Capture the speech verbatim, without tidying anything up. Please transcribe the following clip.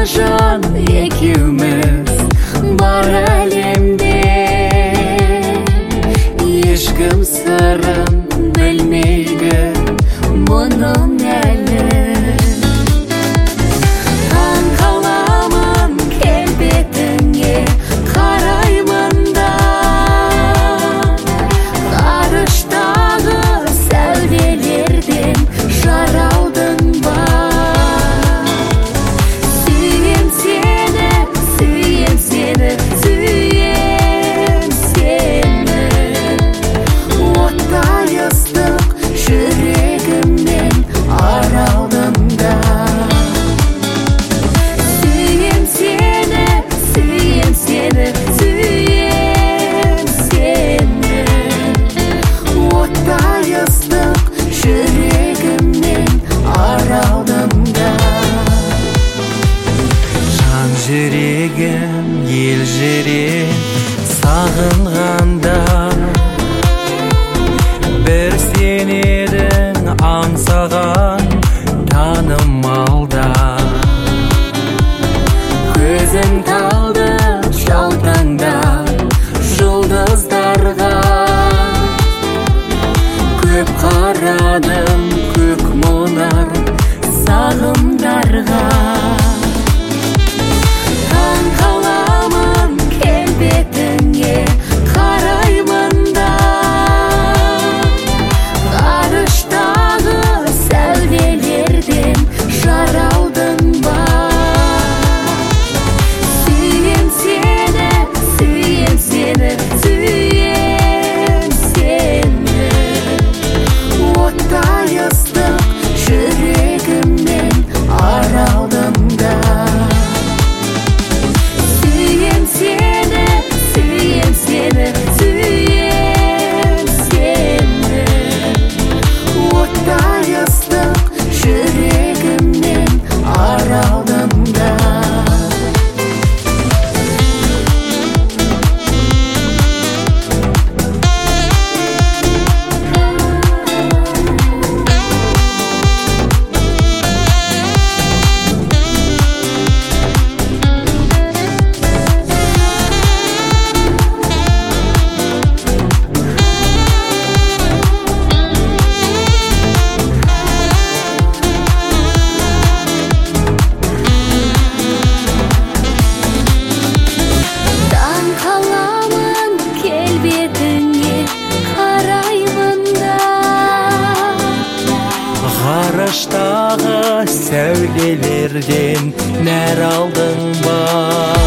жан екеуміз бар әлемде, ешкім сырын білмейді мұның әлі. Таң қаламын келбетіңе қараймын да, ғарыштағы сәулелерден жаралдың ба. Сүйем сені, сүйем сені, сүйем сені, оттай ыстық жүрегімнен аралдым да. Сүйем сені, сүйем сені, сүйем сені, оттай ыстық жүрегімнен аралдым да. Жан жүрегім елжіреп сағынғанда, бір сен едің аңсаған таным алда. Көзім талды жаутаңдап жұлдыздарға, көп қарадым көк мұнар сағымдарға. Таң қаламын келбетіңе қараймын да, ғарыштағы сәулелерден жаралдың ба. Сүйем сені, сүйем сені, сүйем сені, оттай ыстық жүрегімнен аралдым да. Сүйем сені, сүйем сені, сүйем сені, оттай ыстық жүрегімнен аралдым да. Таң қаламын келбетіңе қараймын да, Ғарыштағы сәулелерден нәр алдың ба.